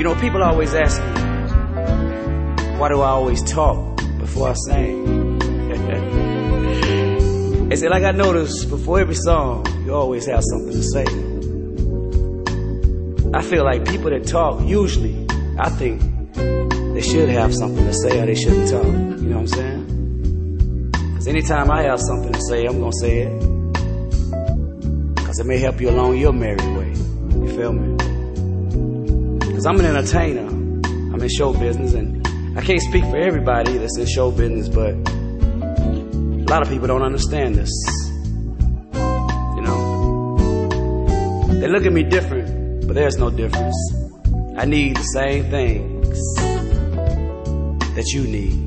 know, people always ask me, why do I always talk before I sing? They say, like I noticed, before every song, you always have something to say. I feel like people that talk, usually, I think they should have something to say or they shouldn't talk. You know what I'm saying? Because anytime I have something to say, I'm going to say it. Because it may help you along your merry way. You feel me? Because I'm an entertainer. I'm in show business, and I can't speak for everybody that's in show business, but a lot of people don't understand this. You know? They look at me different, but there's no difference. I need the same things that you need.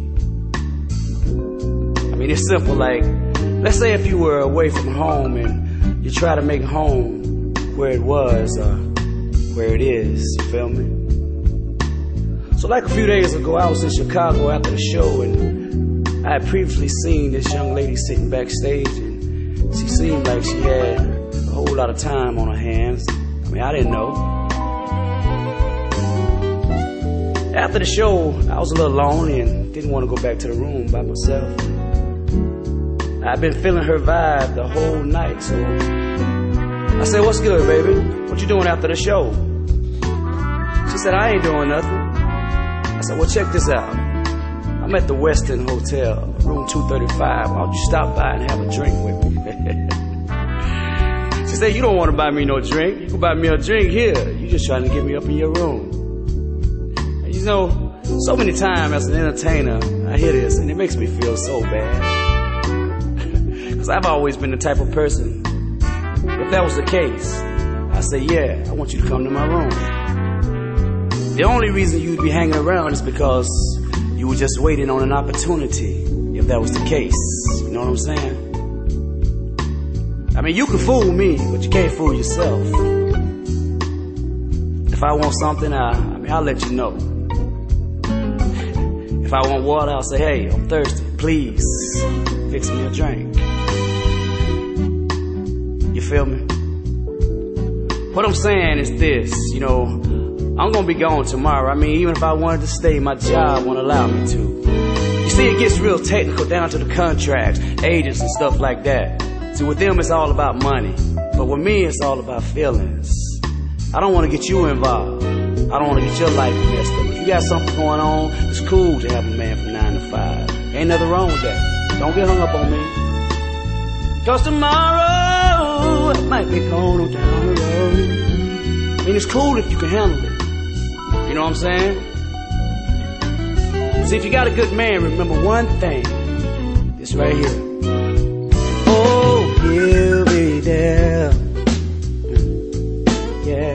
I mean, it's simple, like, let's say if you were away from home and you try to make home where it was or where it is, you feel me? So like a few days ago, I was in Chicago after the show, and I had previously seen this young lady sitting backstage, and she seemed like she had a whole lot of time on her hands. I mean, I didn't know. After the show, I was a little lonely and didn't want to go back to the room by myself. I've been feeling her vibe the whole night, so I said, "What's good, baby? What you doing after the show?" She said, "I ain't doing nothing." I said, "Well, check this out. I'm at the Westin Hotel, room 235. Why don't you stop by and have a drink with me?" She said, "You don't want to buy me no drink. You can buy me a drink here. You're just trying to get me up in your room." And you know, so many times as an entertainer, I hear this, and it makes me feel so bad. Because I've always been the type of person, if that was the case, I say, "Yeah, I want you to come to my room." The only reason you'd be hanging around is because you were just waiting on an opportunity, if that was the case. You know what I'm saying? I mean, you can fool me, but you can't fool yourself. If I want something, I'll let you know. If I want water, I'll say, "Hey, I'm thirsty. Please, fix me a drink." You feel me? What I'm saying is this, you know, I'm gonna be gone tomorrow. I mean, even if I wanted to stay, my job won't allow me to. You see, it gets real technical down to the contracts, agents and stuff like that. See, with them, it's all about money. But with me, it's all about feelings. I don't want to get you involved. I don't want to get your life messed up. If you got something going on, it's cool to have a man from 9 to 5. Ain't nothing wrong with that. Don't get hung up on me. 'Cause tomorrow, it might be gone on down the road. I mean, it's cool if you can handle it. You know what I'm saying? See, if you got a good man, remember one thing. It's right here. Oh, he'll be there. Yeah.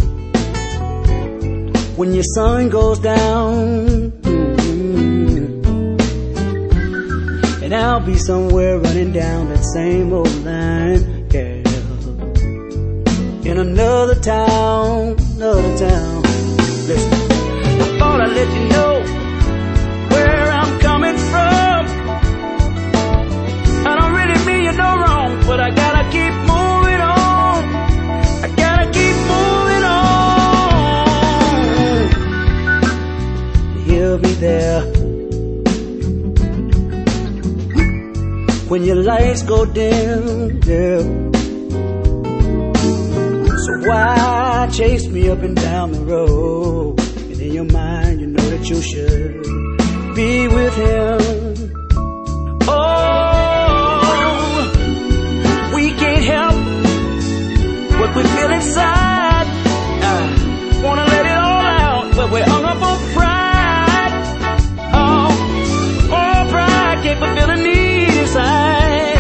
When your sun goes down, and I'll be somewhere running down that same old line, girl. In another town. Listen, I thought I'd let you know where I'm coming from. I don't really mean you no wrong, but I gotta keep moving on. I gotta keep moving on. He'll be there when your lights go dim, girl. So why chase me up and down the road? And in your mind, you know that you should be with him. Oh, we can't help what we feel inside. Wanna let it all out, but we're hung up on pride. Oh, pride can't fulfill the need inside.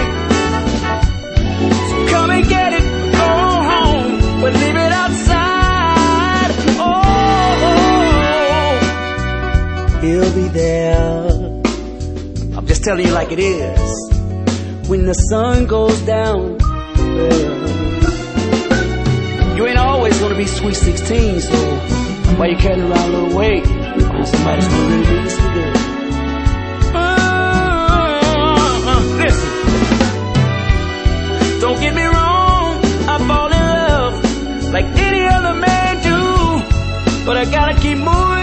So come and get it. But leave it outside. Oh, he'll be there. I'm just telling you like it is. When the sun goes down, you ain't always gonna be sweet 16, so why you carrying around a little weight? Find somebody who's gonna really do some good. Listen, don't get me wrong, I fall in love like any other man do, but but I gotta keep moving